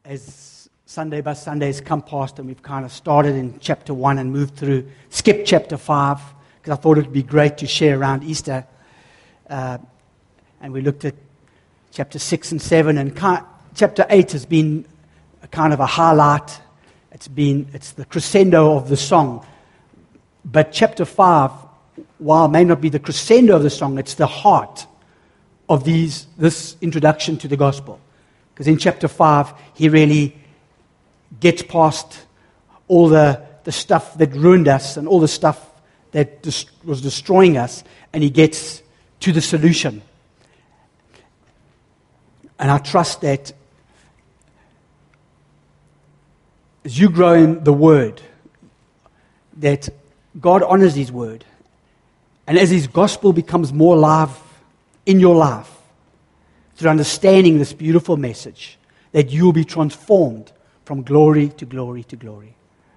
as Sunday by Sunday has come past and we've kind of started in chapter 1 and moved through, skipped chapter 5, because I thought it would be great to share around Easter. And we looked at chapter 6 and 7, and chapter 8 has been a kind of a highlight. It's the crescendo of the song. But chapter 5, while it may not be the crescendo of the song, it's the heart of this introduction to the gospel. Because in chapter 5, he really gets past all the stuff that ruined us and all the stuff that was destroying us, and he gets to the solution. And I trust that as you grow in the Word, that God honors His Word. And as His gospel becomes more alive in your life, through understanding this beautiful message, that you will be transformed from glory to glory to glory.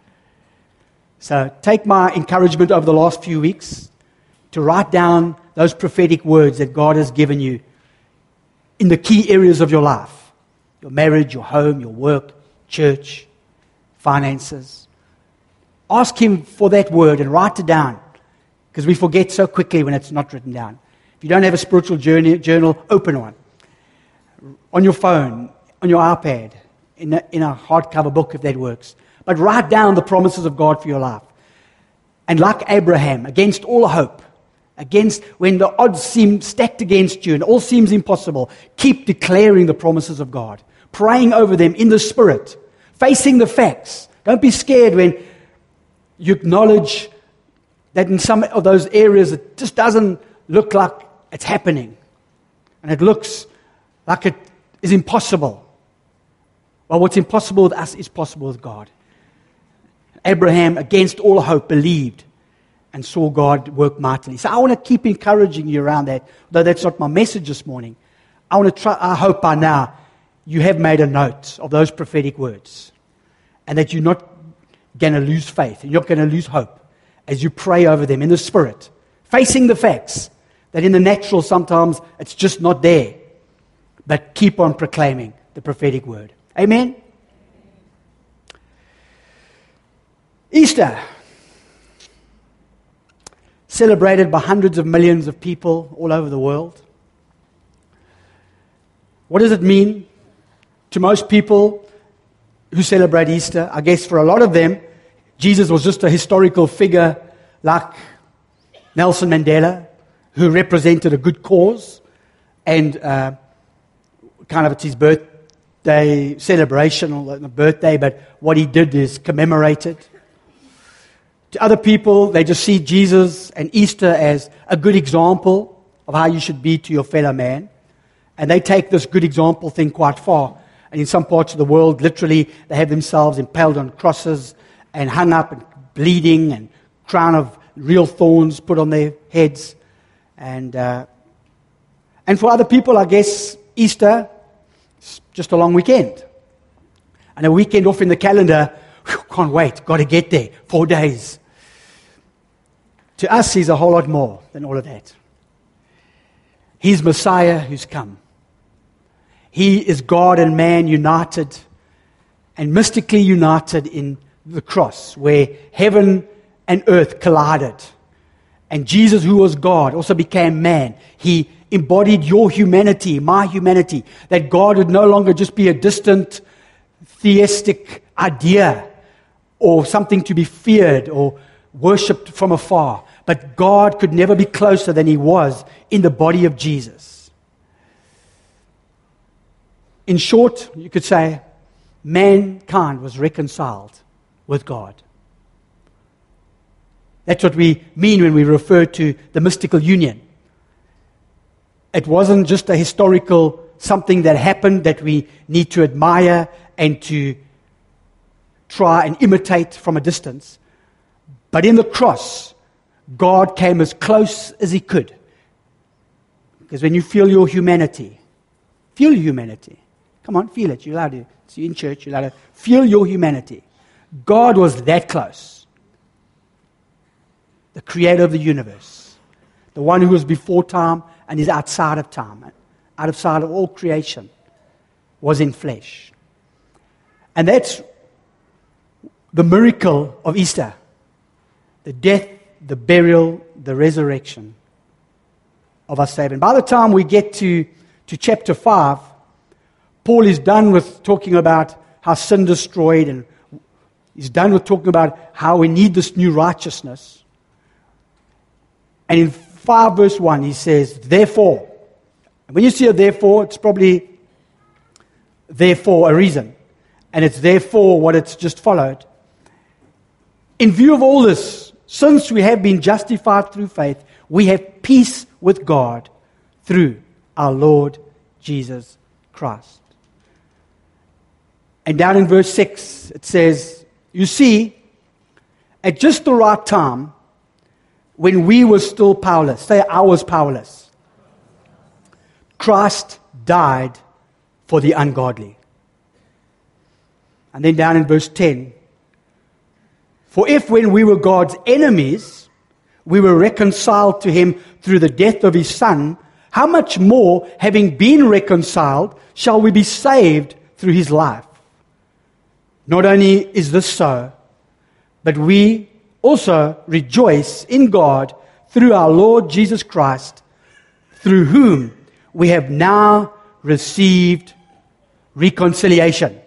So take my encouragement over the last few weeks to write down those prophetic words that God has given you in the key areas of your life. Your marriage, your home, your work, church, finances. Ask Him for that word and write it down, because we forget so quickly when it's not written down. If you don't have a spiritual journal, open one. On your phone, on your iPad, in a hardcover book if that works. But write down the promises of God for your life. And like Abraham, against all hope, against when the odds seem stacked against you and all seems impossible, keep declaring the promises of God, praying over them in the Spirit, facing the facts. Don't be scared when you acknowledge that in some of those areas it just doesn't look like it's happening. And it looks like it is impossible. Well, what's impossible with us is possible with God. Abraham, against all hope, believed and saw God work mightily. So I want to keep encouraging you around that, though that's not my message this morning. I hope by now you have made a note of those prophetic words, and that you're not going to lose faith, and you're not going to lose hope as you pray over them in the Spirit, facing the facts that in the natural sometimes it's just not there. But keep on proclaiming the prophetic word. Amen? Easter, celebrated by hundreds of millions of people all over the world. What does it mean to most people who celebrate Easter? I guess for a lot of them, Jesus was just a historical figure like Nelson Mandela, who represented a good cause, and kind of it's his birthday celebration, or not birthday, but what he did is commemorated. To other people, they just see Jesus and Easter as a good example of how you should be to your fellow man. And they take this good example thing quite far. And in some parts of the world, literally, they have themselves impaled on crosses and hung up and bleeding, and crown of real thorns put on their heads. And for other people, I guess, Easter is just a long weekend. And a weekend off in the calendar, can't wait, got to get there, 4 days. To us, He's a whole lot more than all of that. He's Messiah who's come. He is God and man united, and mystically united in the cross, where heaven and earth collided. And Jesus, who was God, also became man. He embodied your humanity, my humanity, that God would no longer just be a distant theistic idea or something to be feared or worshipped from afar. But God could never be closer than He was in the body of Jesus. In short, you could say, mankind was reconciled with God. That's what we mean when we refer to the mystical union. It wasn't just a historical something that happened that we need to admire and to try and imitate from a distance. But in the cross, God came as close as He could. Because when you feel your humanity, come on, feel it. You're allowed to. It's in church, you're allowed to feel your humanity. God was that close. The creator of the universe. The one who was before time and is outside of time, outside of all creation, was in flesh. And that's the miracle of Easter. The death, the burial, the resurrection of our Savior. And by the time we get to chapter 5, Paul is done with talking about how sin destroyed, and he's done with talking about how we need this new righteousness. And in 5 verse 1, he says, therefore. And when you see a therefore, it's probably there for a reason. And it's therefore what it's just followed. In view of all this, since we have been justified through faith, we have peace with God through our Lord Jesus Christ. And down in verse 6, it says, you see, at just the right time, when we were still powerless, say I was powerless, Christ died for the ungodly. And then down in verse 10, for if when we were God's enemies, we were reconciled to him through the death of his Son, how much more, having been reconciled, shall we be saved through his life? Not only is this so, but we also rejoice in God through our Lord Jesus Christ, through whom we have now received reconciliation.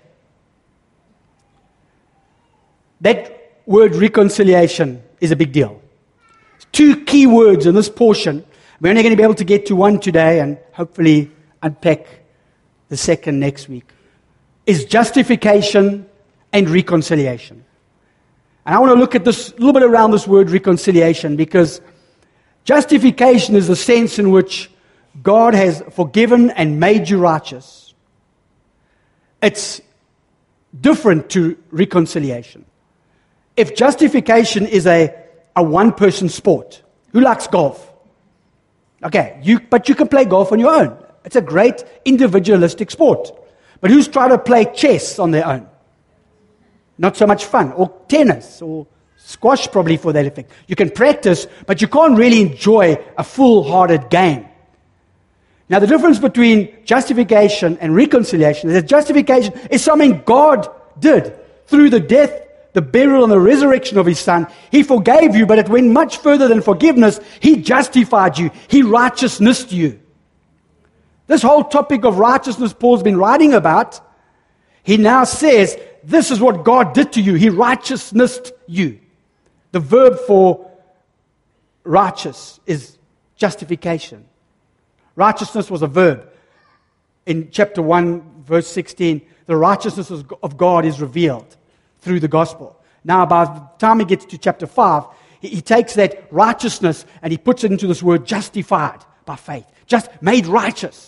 That word reconciliation is a big deal. 2 key words in this portion. We're only going to be able to get to one today and hopefully unpack the second next week. Is justification and reconciliation. And I want to look at this a little bit around this word reconciliation, because justification is the sense in which God has forgiven and made you righteous. It's different to reconciliation. If justification is a one-person sport, who likes golf? Okay, but you can play golf on your own. It's a great individualistic sport. But who's trying to play chess on their own? Not so much fun. Or tennis, or squash probably for that effect. You can practice, but you can't really enjoy a full-hearted game. Now, the difference between justification and reconciliation is that justification is something God did through the death, the burial, and the resurrection of his Son. He forgave you, but it went much further than forgiveness. He justified you. He righteousnessed you. This whole topic of righteousness Paul's been writing about, he now says, this is what God did to you. He righteousnessed you. The verb for righteous is justification. Righteousness was a verb. In chapter 1, verse 16, the righteousness of God is revealed through the gospel. Now, by the time he gets to chapter 5, he takes that righteousness and he puts it into this word justified by faith. Just made righteous.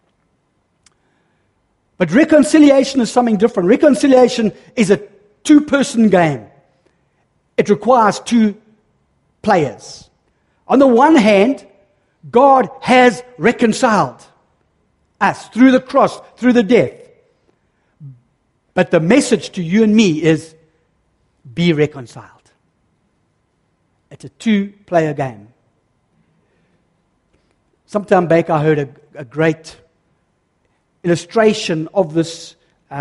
But reconciliation is something different. Reconciliation is a 2-person game. It requires 2 players. On the one hand, God has reconciled us through the cross, through the death. But the message to you and me is, be reconciled. It's a 2-player game. Sometime back I heard a great illustration of this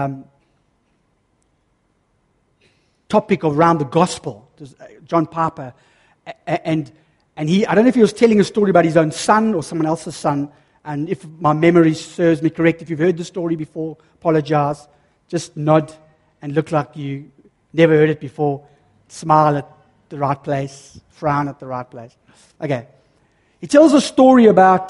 topic around the gospel. John Piper, and he, I don't know if he was telling a story about his own son or someone else's son, and if my memory serves me correct, if you've heard the story before, apologize. Just nod and look like you never heard it before. Smile at the right place, frown at the right place. Okay. He tells a story about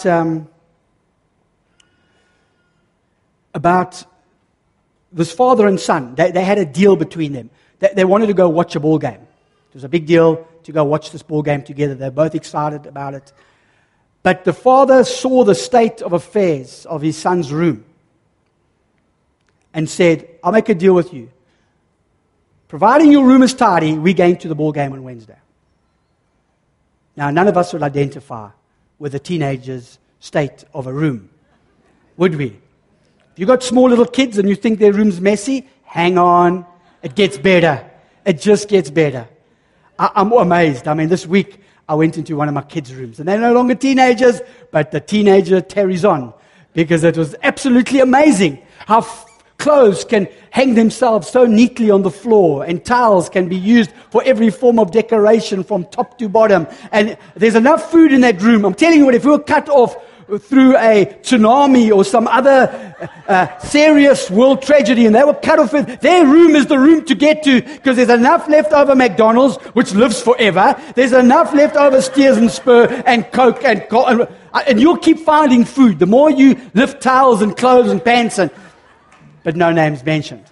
this father and son. They had a deal between them. They wanted to go watch a ball game. It was a big deal to go watch this ball game together. They're both excited about it. But the father saw the state of affairs of his son's room and said, I'll make a deal with you. Providing your room is tidy, we're going to the ball game on Wednesday. Now, none of us would identify with a teenager's state of a room, would we? If you've got small little kids and you think their room's messy, hang on. It gets better. It just gets better. I'm amazed. I mean, this week I went into one of my kids' rooms, and they're no longer teenagers, but the teenager carries on, because it was absolutely amazing how clothes can hang themselves so neatly on the floor, and towels can be used for every form of decoration from top to bottom. And there's enough food in that room. I'm telling you what, if we were cut off through a tsunami or some other serious world tragedy and they were cut off, their room is the room to get to, because there's enough left over McDonald's, which lives forever. There's enough left over Steers and Spur and Coke and you'll keep finding food. The more you lift towels and clothes and pants, but no names mentioned.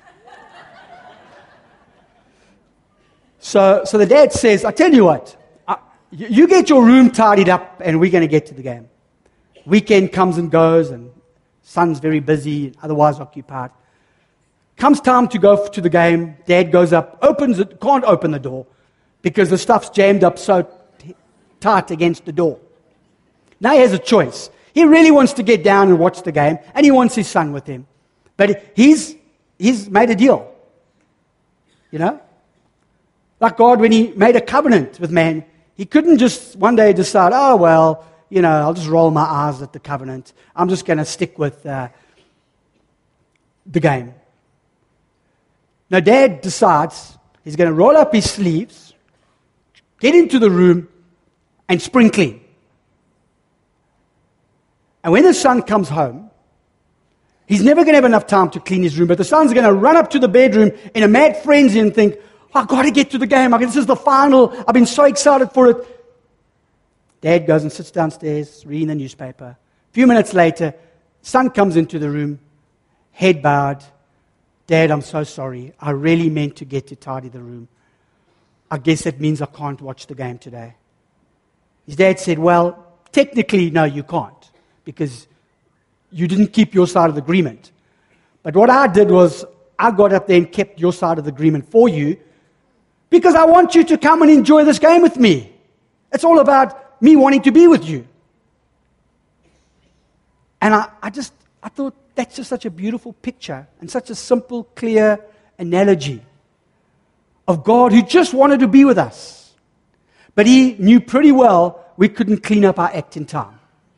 So the dad says, I tell you what, you get your room tidied up and we're going to get to the game. Weekend comes and goes, and son's very busy, otherwise occupied. Comes time to go to the game. Dad goes up, opens it, can't open the door because the stuff's jammed up so tight against the door. Now he has a choice. He really wants to get down and watch the game, and he wants his son with him. But he's made a deal. You know? Like God, when he made a covenant with man, he couldn't just one day decide, oh, well, I'll just roll my eyes at the covenant. I'm just going to stick with the game. Now, Dad decides he's going to roll up his sleeves, get into the room, and spring clean. And when the son comes home, he's never going to have enough time to clean his room, but the son's going to run up to the bedroom in a mad frenzy and think, I've got to get to the game. This is the final. I've been so excited for it. Dad goes and sits downstairs, reading the newspaper. A few minutes later, son comes into the room, head bowed. Dad, I'm so sorry. I really meant to get to tidy the room. I guess that means I can't watch the game today. His dad said, well, technically, no, you can't, because you didn't keep your side of the agreement. But what I did was, I got up there and kept your side of the agreement for you, because I want you to come and enjoy this game with me. It's all about me wanting to be with you. And I thought that's just such a beautiful picture and such a simple, clear analogy of God who just wanted to be with us. But he knew pretty well we couldn't clean up our act in time.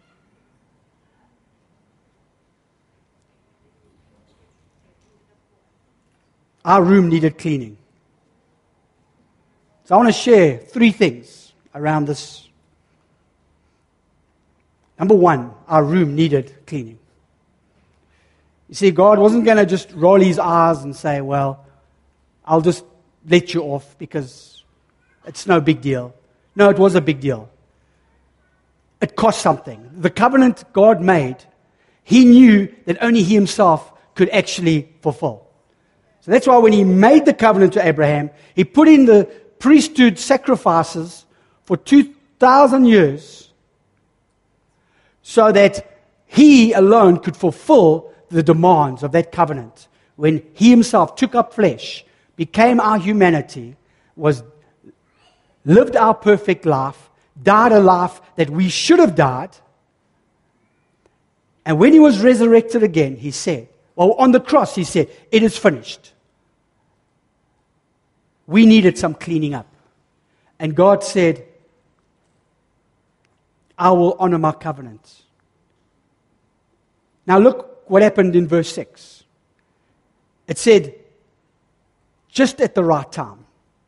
Our room needed cleaning. So I want to share 3 things around this. Number 1, our room needed cleaning. You see, God wasn't going to just roll his eyes and say, well, I'll just let you off because it's no big deal. No, it was a big deal. It cost something. The covenant God made, he knew that only he himself could actually fulfill. So that's why when he made the covenant to Abraham, he put in the priesthood sacrifices for 2,000 years so that he alone could fulfill the demands of that covenant. When he himself took up flesh, became our humanity, lived our perfect life, died a life that we should have died, and when he was resurrected again, he said, well, on the cross, he said, it is finished. We needed some cleaning up. And God said, I will honor my covenant. Now look what happened in verse 6. It said, just at the right time.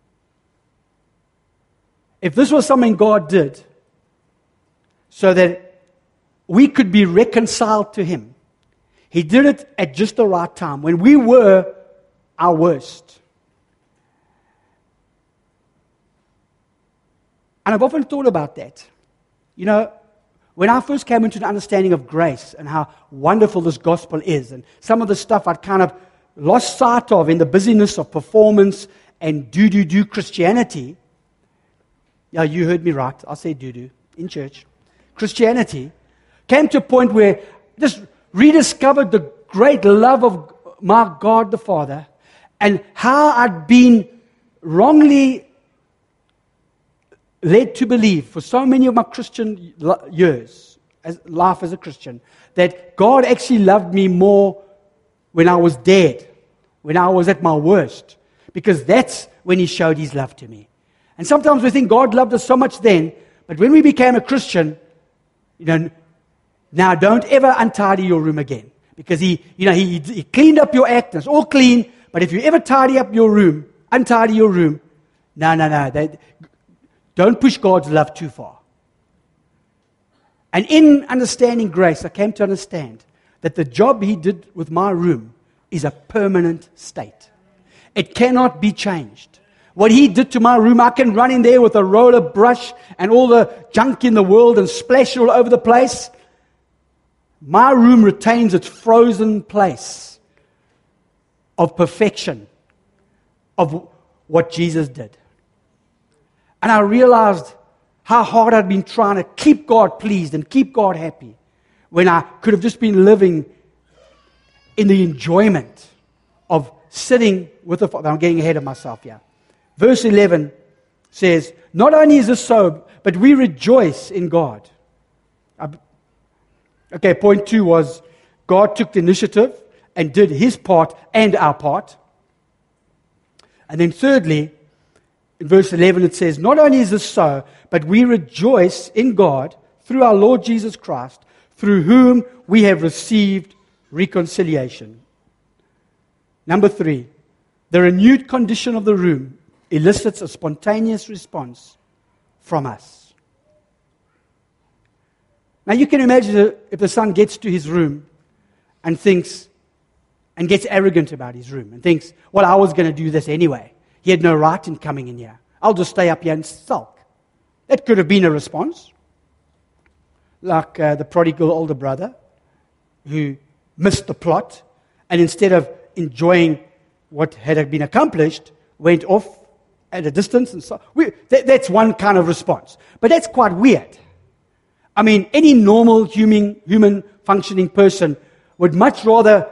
If this was something God did so that we could be reconciled to him, he did it at just the right time, when we were our worst. And I've often thought about that. When I first came into the understanding of grace and how wonderful this gospel is, and some of the stuff I'd kind of lost sight of in the busyness of performance and do Christianity. Yeah, you heard me right. I say do in church. Christianity came to a point where I just rediscovered the great love of my God the Father and how I'd been wrongly led to believe for so many of my Christian years, life as a Christian, that God actually loved me more when I was dead, when I was at my worst, because that's when he showed his love to me. And sometimes we think God loved us so much then, but when we became a Christian, now don't ever untidy your room again, Because he cleaned up your act, and it's all clean, but if you ever tidy up your room, untidy your room, no. Don't push God's love too far. And in understanding grace, I came to understand that the job he did with my room is a permanent state. It cannot be changed. What he did to my room, I can run in there with a roller brush and all the junk in the world and splash it all over the place. My room retains its frozen place of perfection of what Jesus did. And I realized how hard I'd been trying to keep God pleased and keep God happy when I could have just been living in the enjoyment of sitting with the Father. I'm getting ahead of myself here. Verse 11 says, not only is this so, but we rejoice in God. Okay, point 2 was God took the initiative and did his part and our part. And then thirdly, in verse 11 it says, not only is this so, but we rejoice in God through our Lord Jesus Christ, through whom we have received reconciliation. Number 3, the renewed condition of the room elicits a spontaneous response from us. Now you can imagine if the son gets to his room and thinks, and gets arrogant about his room and thinks, well, I was going to do this anyway. He had no right in coming in here. I'll just stay up here and sulk. That could have been a response. Like the prodigal older brother who missed the plot and instead of enjoying what had been accomplished, went off at a distance. And so that's one kind of response. But that's quite weird. I mean, any normal human functioning person would much rather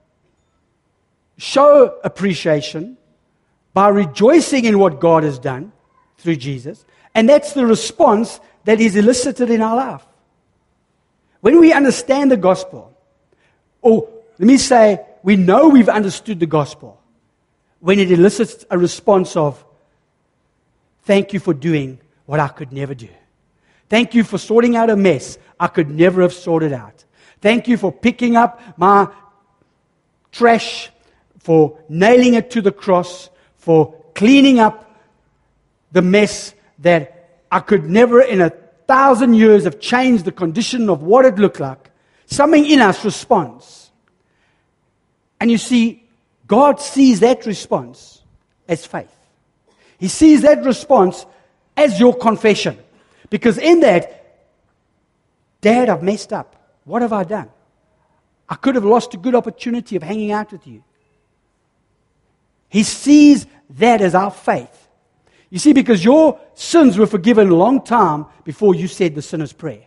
show appreciation by rejoicing in what God has done through Jesus. And that's the response that is elicited in our life. When we understand the gospel, or let me say, we know we've understood the gospel, when it elicits a response of, thank you for doing what I could never do. Thank you for sorting out a mess I could never have sorted out. Thank you for picking up my trash, for nailing it to the cross, for cleaning up the mess that I could never in 1,000 years have changed the condition of what it looked like. Something in us responds. And you see, God sees that response as faith. He sees that response as your confession. Because in that, Dad, I've messed up. What have I done? I could have lost a good opportunity of hanging out with you. He sees that as our faith. You see, because your sins were forgiven a long time before you said the sinner's prayer.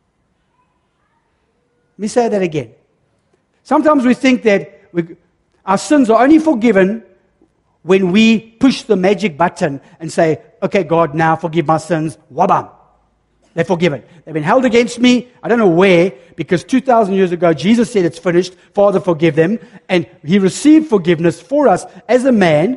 Let me say that again. Sometimes we think that our sins are only forgiven when we push the magic button and say, okay, God, now forgive my sins. Wabam. They're forgiven. They've been held against me. I don't know where, because 2,000 years ago, Jesus said it's finished. Father, forgive them. And he received forgiveness for us as a man.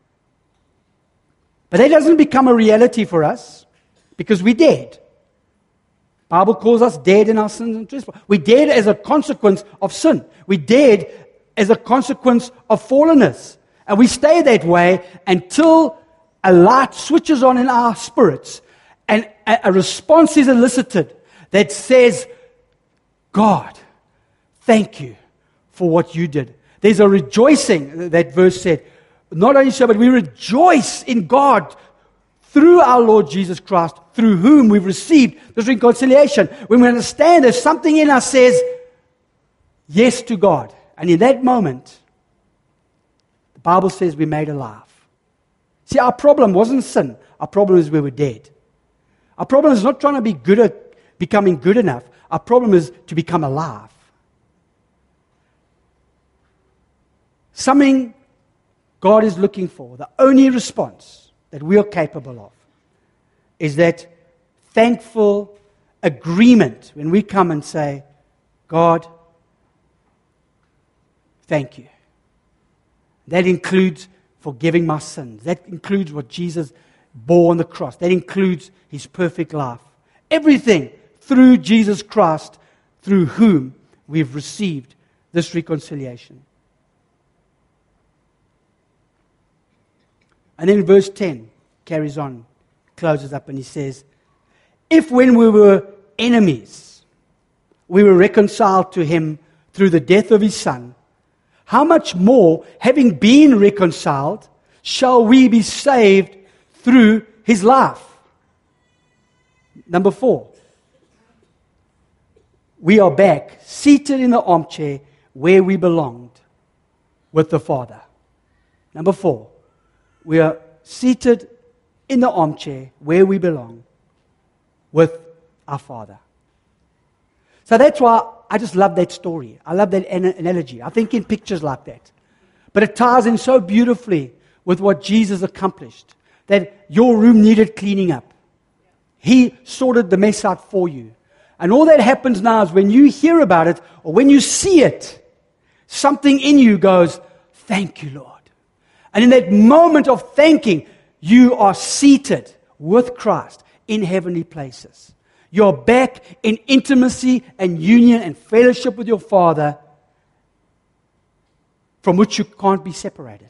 But that doesn't become a reality for us because we're dead. The Bible calls us dead in our sins and trespasses. We're dead as a consequence of sin. We're dead as a consequence of fallenness. And we stay that way until a light switches on in our spirits and a response is elicited that says, God, thank you for what you did. There's a rejoicing, that verse said. Not only so, but we rejoice in God through our Lord Jesus Christ, through whom we've received this reconciliation. When we understand there's something in us says yes to God. And in that moment, the Bible says we made alive. See, our problem wasn't sin. Our problem is we were dead. Our problem is not trying to be good at becoming good enough. Our problem is to become alive. Something God is looking for, the only response that we are capable of, is that thankful agreement when we come and say, God, thank you. That includes forgiving my sins. That includes what Jesus bore on the cross. That includes his perfect life. Everything through Jesus Christ, through whom we've received this reconciliation. And then verse 10 carries on, closes up, and he says, if when we were enemies, we were reconciled to him through the death of his Son, how much more, having been reconciled, shall we be saved through his life? Number 4. We are back, seated in the armchair where we belonged with the Father. Number 4. We are seated in the armchair where we belong with our Father. So that's why I just love that story. I love that analogy. I think in pictures like that. But it ties in so beautifully with what Jesus accomplished. That your room needed cleaning up. He sorted the mess out for you. And all that happens now is when you hear about it or when you see it, something in you goes, thank you, Lord. And in that moment of thanking, you are seated with Christ in heavenly places. You're back in intimacy and union and fellowship with your Father from which you can't be separated.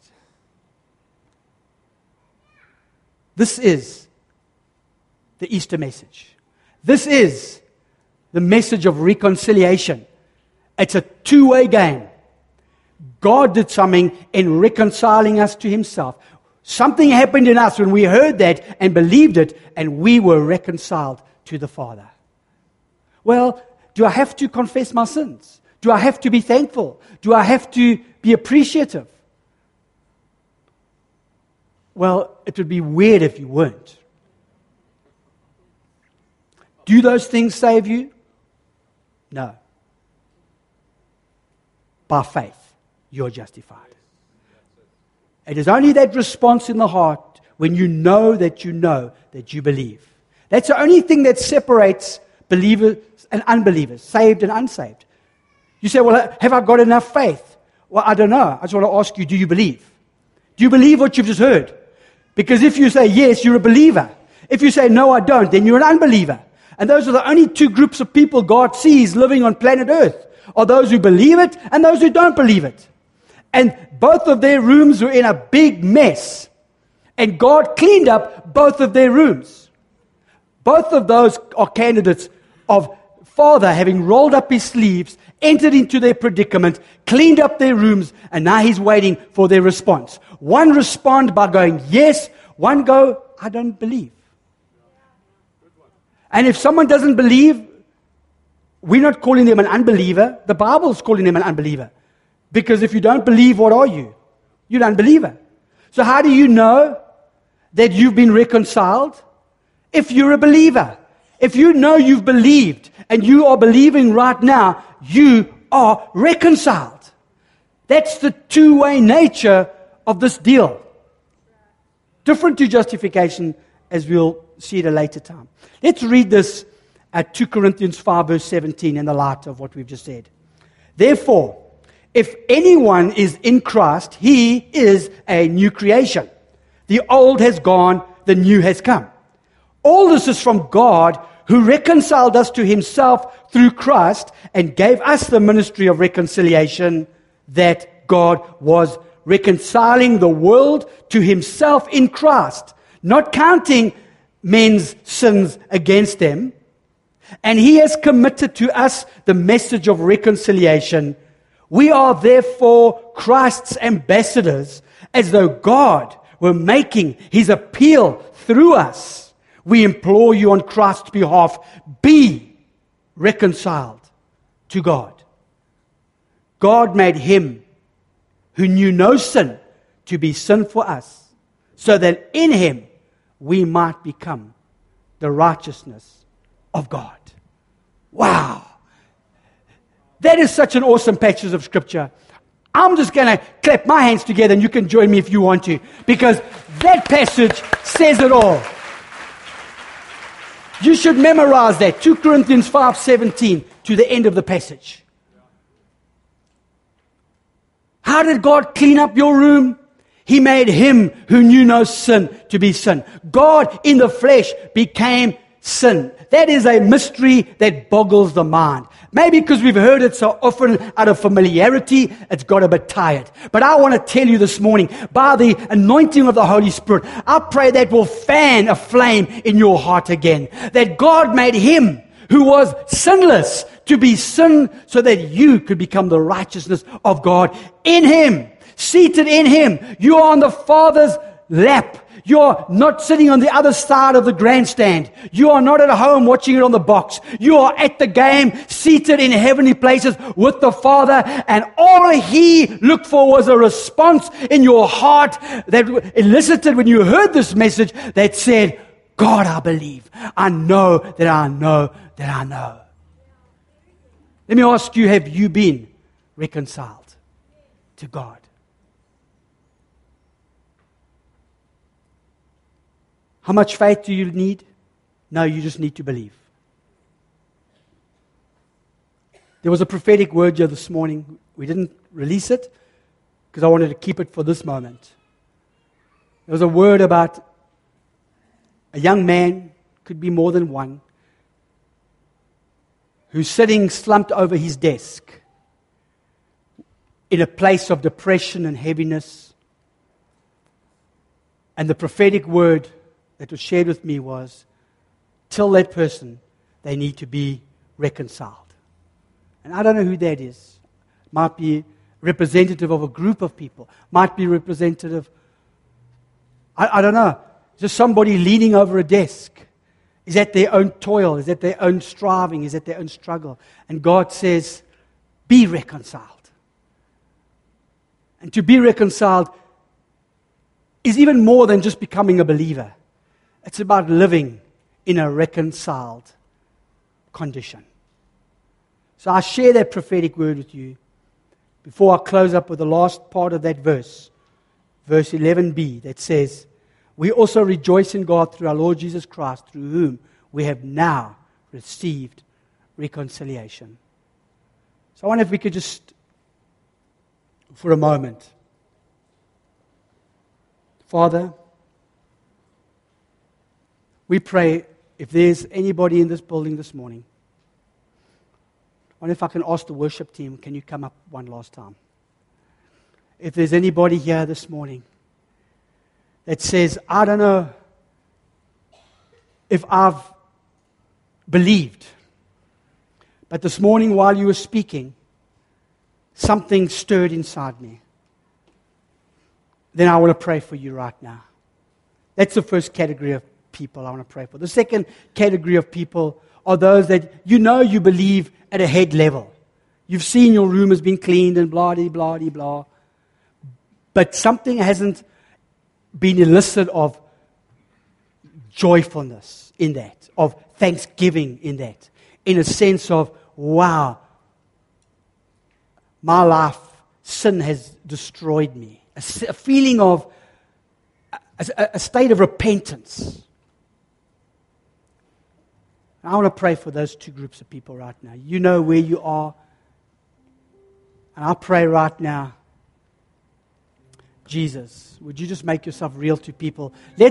This is the Easter message. This is the message of reconciliation. It's a two-way game. God did something in reconciling us to himself. Something happened in us when we heard that and believed it, and we were reconciled to the Father. Well, do I have to confess my sins? Do I have to be thankful? Do I have to be appreciative? Well, it would be weird if you weren't. Do those things save you? No. By faith, you're justified. It is only that response in the heart when you know that you believe. That's the only thing that separates believers and unbelievers, saved and unsaved. You say, well, have I got enough faith? Well, I don't know. I just want to ask you, do you believe? Do you believe what you've just heard? Because if you say yes, you're a believer. If you say no, I don't, then you're an unbeliever. And those are the only two groups of people God sees living on planet Earth, are those who believe it and those who don't believe it. And both of their rooms were in a big mess. And God cleaned up both of their rooms. Both of those are candidates of Father having rolled up his sleeves, entered into their predicament, cleaned up their rooms, and now he's waiting for their response. One respond by going, yes. One go, I don't believe. And if someone doesn't believe, we're not calling them an unbeliever. The Bible's calling them an unbeliever. Because if you don't believe, what are you? You're an unbeliever. So how do you know that you've been reconciled? If you're a believer. If you know you've believed and you are believing right now, you are reconciled. That's the two-way nature of this deal. Different to justification, as we'll see at a later time. Let's read this at 2 Corinthians 5 verse 17 in the light of what we've just said. Therefore, if anyone is in Christ, he is a new creation. The old has gone, the new has come. All this is from God, who reconciled us to himself through Christ and gave us the ministry of reconciliation, that God was reconciling the world to himself in Christ, not counting men's sins against them. And he has committed to us the message of reconciliation. We are therefore Christ's ambassadors, as though God were making his appeal through us. We implore you on Christ's behalf, be reconciled to God. God made him who knew no sin to be sin for us, so that in him we might become the righteousness of God. Wow. That is such an awesome passage of Scripture. I'm just going to clap my hands together and you can join me if you want to, because that passage says it all. You should memorize that. 2 Corinthians 5:17 to the end of the passage. How did God clean up your room? He made him who knew no sin to be sin. God in the flesh became sin. That is a mystery that boggles the mind. Maybe because we've heard it so often out of familiarity, it's got a bit tired. But I want to tell you this morning, by the anointing of the Holy Spirit, I pray that will fan a flame in your heart again. That God made Him who was sinless to be sin so that you could become the righteousness of God in Him, seated in Him. You are on the Father's lap. You're not sitting on the other side of the grandstand. You are not at home watching it on the box. You are at the game, seated in heavenly places with the Father. And all He looked for was a response in your heart that elicited when you heard this message that said, God, I believe. I know that I know that I know. Let me ask you, have you been reconciled to God? How much faith do you need? No, you just need to believe. There was a prophetic word here this morning. We didn't release it because I wanted to keep it for this moment. There was a word about a young man, could be more than one, who's sitting slumped over his desk in a place of depression and heaviness. And the prophetic word that was shared with me was, tell that person they need to be reconciled. And I don't know who that is. Might be representative of a group of people. Might be representative, I don't know, just somebody leaning over a desk. Is that their own toil? Is that their own striving? Is that their own struggle? And God says, be reconciled. And to be reconciled is even more than just becoming a believer. It's about living in a reconciled condition. So I share that prophetic word with you before I close up with the last part of that verse 11b, that says, we also rejoice in God through our Lord Jesus Christ, through whom we have now received reconciliation. So I wonder if we could just, for a moment, Father, we pray, if there's anybody in this building this morning, I wonder if I can ask the worship team, can you come up one last time? If there's anybody here this morning that says, I don't know if I've believed, but this morning while you were speaking, something stirred inside me, then I want to pray for you right now. That's the first category of people I want to pray for. The second category of people are those that you know you believe at a head level. You've seen your room has been cleaned and blah, blah, blah, blah. But something hasn't been elicited of joyfulness in that, of thanksgiving in that, in a sense of, wow, my life, sin has destroyed me. A feeling of, a state of repentance. I want to pray for those two groups of people right now. You know where you are. And I pray right now, Jesus, would you just make yourself real to people? Let